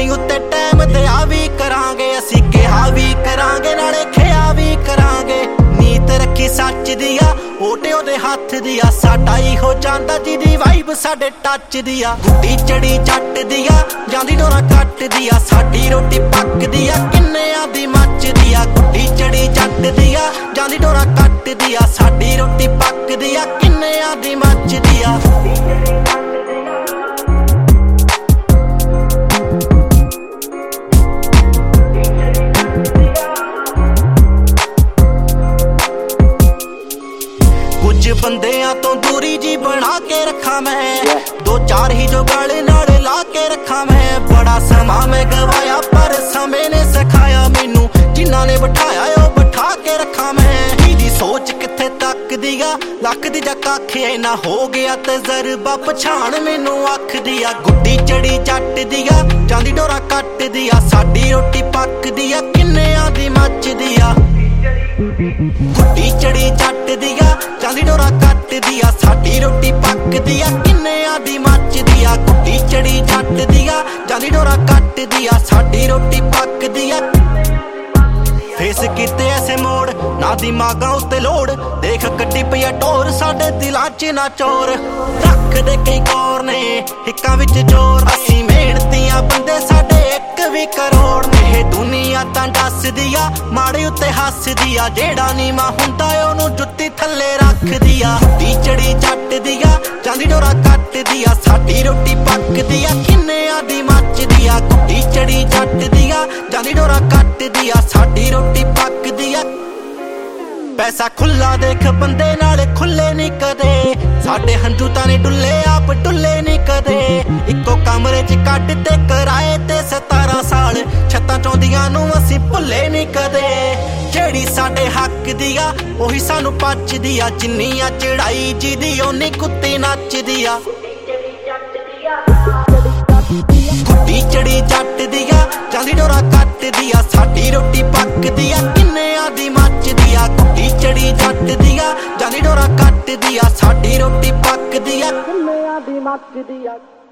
अपनी उत्ते टाइम ते आ भी करांगे, असी कहा भी करांगे नाले खिया भी करांगे। नीत रखी सच दिया ओटे ओदे हाथ दिया, साडा ही हो जांदा जिदी वाइब साडे टच दिया। गुड्डी चढ़ी जट दिया जांदी डोरा कट दिया, साडी रोटी पक दिया किन्नेयां दी मच दिया। गुड्डी चढ़ी जट दिया जांदी डोरा कट दिया, साडी रोटी पक दिया किन्नेयां दी मच दिया। कुछ बंदियां तो दूरी जी बना के रखा मैं, दो चार ही जो गाले नाले ला के रखा मैं। बड़ा समा मैं गवाया पर समय ने सिखाया मैनू, जिन्ना ने बिठाया ओ बिठा के रखा मैं। दी सोच किथे तक दिया लख दी जा कख ना हो गया तजर्बा पछाण मैनू अख दिया। गुड्डी चढ़ी जट दिया जांदी डोरा कट दिया, साडी रोटी पक दिया किन्नेयां दी मच दिया। गुड्डी चढ़ी जट दिया जांदी डोरा कट दिया, साडी रोटी पक दिया किन्नेयां दी मच दिया। गुड्डी चढ़ी जट दिया जांदी डोरा कट दिया, साडी रोटी पक दिया। फेस किते ऐसे मोड़ ना दिमागां उत्ते लोड़, देख कड्डी पई टोर साडे दिलां च ना चोर। रख दे कई कौर ने हिक्कां विच जोर, असीं मेहनतियां बंदे साडे एक भी करोड़ ने। दुनिया तां दस दिया माड़े उत्ते हस दिया, जेड़ा नीमा हुंदा ओनू जुत्ती थल्ले रख दिया। गुड्डी चढ़ी जट दिया जांदी डोरा कट दिया, साडी रोटी पक दिया किन्नेयां दी मच दिया। गुड्डी चढ़ी जट दिया जांदी डोरा कट दिया, साडी रोटी पक दिया। पैसा खुला देख बंदे नाले खुले नहीं कदे, साडे हंजू तां नहीं डुल्ले आप डुल्ले नहीं कदे। इक्को कमरे च कट ते कराए ते 17 साल, छत्तां चौंदियां नूं असीं भुल्ले नहीं कदे। जेड़ी साडे हक दिया ओही सानू पच दिया, जिन्नियां चढ़ाई जिदी ओनी कुत्ती नच दिया। गुड्डी चढ़ी जट दिया जांदी डोरा कट दिया, साडी रोटी पक दिया किन्नेयां दी मच दिया। गुड्डी चढ़ी जट दिया जांदी डोरा कट दिया, साडी रोटी पक दिया किन्नेयां दी मच दिया।